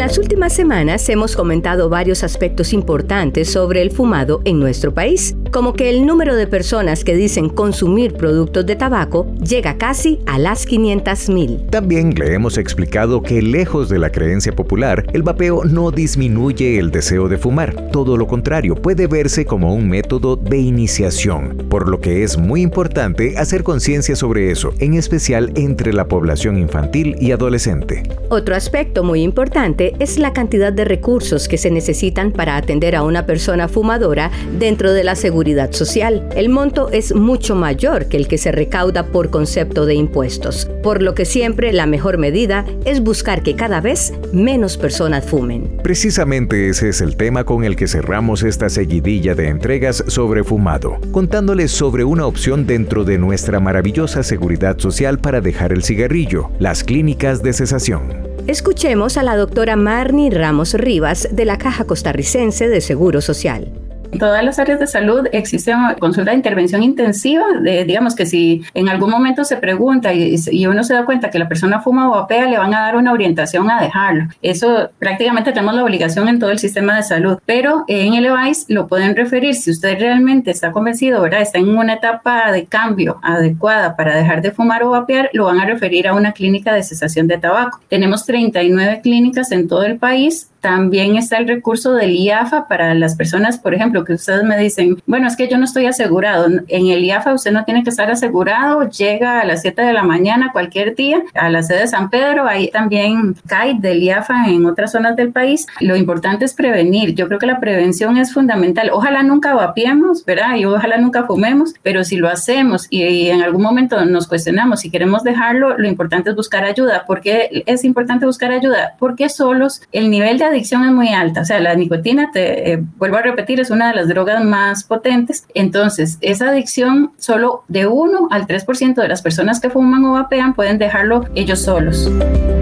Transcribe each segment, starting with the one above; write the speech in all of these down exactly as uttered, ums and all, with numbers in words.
las últimas semanas hemos comentado varios aspectos importantes sobre el fumado en nuestro país, como que el número de personas que dicen consumir productos de tabaco llega casi a las quinientas mil. También le hemos explicado que lejos de la creencia popular, el vapeo no disminuye el deseo de fumar. Todo lo contrario, puede verse como un método de iniciación, por lo que es muy importante hacer conciencia sobre eso, en especial entre la población infantil y adolescente. Otro aspecto muy importante es la cantidad de recursos que se necesitan para atender a una persona fumadora dentro de la seguridad social. El monto es mucho mayor que el que se recauda por concepto de impuestos, por lo que siempre la mejor medida es buscar que cada vez menos personas fumen. Precisamente ese es el tema con el que cerramos esta seguidilla de entregas sobre fumado, contándoles sobre una opción dentro de nuestra maravillosa seguridad social para dejar el cigarrillo, las clínicas de cesación. Escuchemos a la doctora Marni Ramos Rivas de la Caja Costarricense de Seguro Social. En todas las áreas de salud existe una consulta de intervención intensiva, de, digamos que si en algún momento se pregunta y, y uno se da cuenta que la persona fuma o vapea, le van a dar una orientación a dejarlo. Eso prácticamente tenemos la obligación en todo el sistema de salud, pero en el E V A I S lo pueden referir. Si usted realmente está convencido, ¿verdad?, está en una etapa de cambio adecuada para dejar de fumar o vapear, lo van a referir a una clínica de cesación de tabaco. Tenemos treinta y nueve clínicas en todo el país. También está el recurso del I A F A para las personas, por ejemplo, que ustedes me dicen, bueno, es que yo no estoy asegurado. En el I A F A usted no tiene que estar asegurado, llega a las siete de la mañana cualquier día a la sede de San Pedro, hay también C A I del I A F A en otras zonas del país. Lo importante es prevenir. Yo creo que la prevención es fundamental. Ojalá nunca vapeemos, ¿verdad? Y ojalá nunca fumemos, pero si lo hacemos y, y en algún momento nos cuestionamos si queremos dejarlo, lo importante es buscar ayuda. ¿Por qué es importante buscar ayuda? Porque solos el nivel de adicción es muy alta, o sea, la nicotina, te eh, vuelvo a repetir, es una de las drogas más potentes. Entonces, esa adicción, solo de uno al tres por ciento de las personas que fuman o vapean pueden dejarlo ellos solos.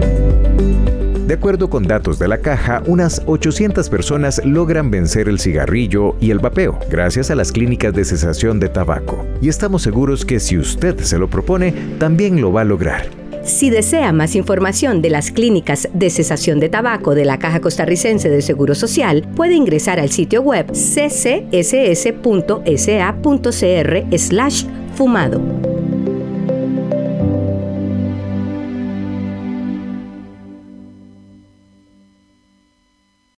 De acuerdo con datos de la Caja, unas ochocientas personas logran vencer el cigarrillo y el vapeo gracias a las clínicas de cesación de tabaco. Y estamos seguros que si usted se lo propone, también lo va a lograr. Si desea más información de las clínicas de cesación de tabaco de la Caja Costarricense de Seguro Social, puede ingresar al sitio web c c s s punto s a punto c r slash fumado.